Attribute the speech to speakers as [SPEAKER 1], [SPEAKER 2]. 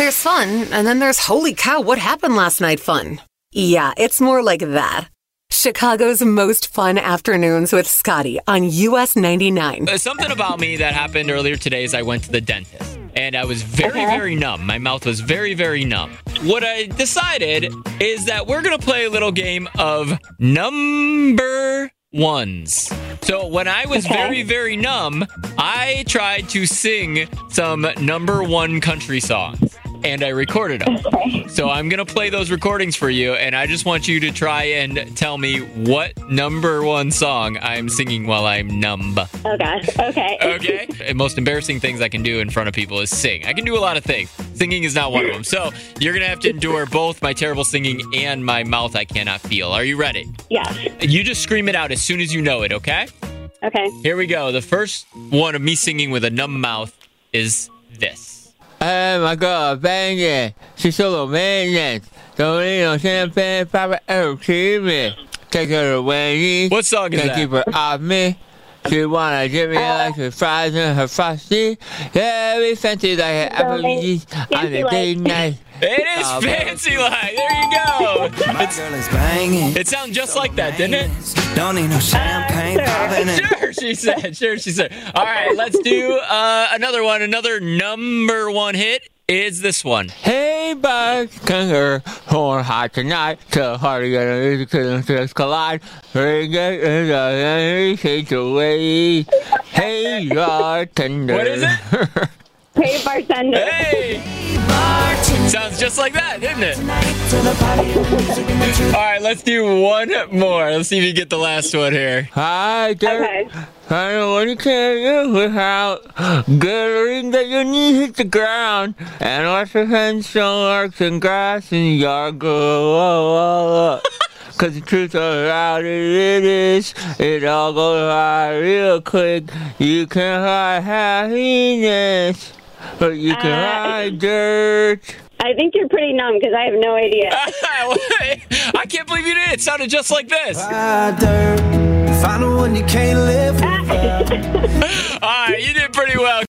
[SPEAKER 1] There's fun, and then there's holy cow, what happened last night fun. Yeah, it's more like that. Chicago's most fun afternoons with Scotty on US 99.
[SPEAKER 2] Something about me that happened earlier today is I went to the dentist. And I was very numb. My mouth was very, very numb. What I decided is that we're going to play a little game of number ones. So when I was very, very numb, I tried to sing some number one country songs. And I recorded them. So I'm going to play those recordings for you, and I just want you to try and tell me what number one song I'm singing while I'm numb.
[SPEAKER 3] Oh, gosh. Okay.
[SPEAKER 2] Okay? The most embarrassing things I can do in front of people is sing. I can do a lot of things. Singing is not one of them. So you're going to have to endure both my terrible singing and my mouth I cannot feel. Are you ready?
[SPEAKER 3] Yes.
[SPEAKER 2] You just scream it out as soon as you know it, okay?
[SPEAKER 3] Okay.
[SPEAKER 2] Here we go. The first one of me singing with a numb mouth is this.
[SPEAKER 4] Oh my God, bang it. She's so romantic. Don't need no champagne, Papa Achievement. Take her away.
[SPEAKER 2] What song is
[SPEAKER 4] Can't
[SPEAKER 2] that?
[SPEAKER 4] keep her off me. She wanna give me like her fries and her frosty. Yeah, we fancy like an apple juice on a date night.
[SPEAKER 2] It is Fancy Like. There you go. It sounds just like that, didn't it?
[SPEAKER 5] Don't need no champagne popping it.
[SPEAKER 2] Sure, she said. Sure, she said. All right, let's do another one. Another number one hit is this one.
[SPEAKER 4] Hey, bud, can her horn hot tonight. So hard to get a music to collide. Bring it in the shades away. Hey, bartender.
[SPEAKER 2] What is it?
[SPEAKER 3] Hey, bartender.
[SPEAKER 2] Hey! Sounds just like that, didn't it? All right, let's do one more. Let's see if you get the last one here.
[SPEAKER 4] Hi, there.
[SPEAKER 3] Okay.
[SPEAKER 4] I don't want to carry you without glittering that your knee hit the ground and watch your hands show arcs and grass and yard go. Cause the truth about it is, it all goes by real quick. You can hide happiness, but you can hide dirt.
[SPEAKER 3] I think you're pretty numb because I have no idea.
[SPEAKER 2] I can't believe you did it. It sounded just like this.
[SPEAKER 5] Find one you can't live without.
[SPEAKER 2] All right, you did pretty well.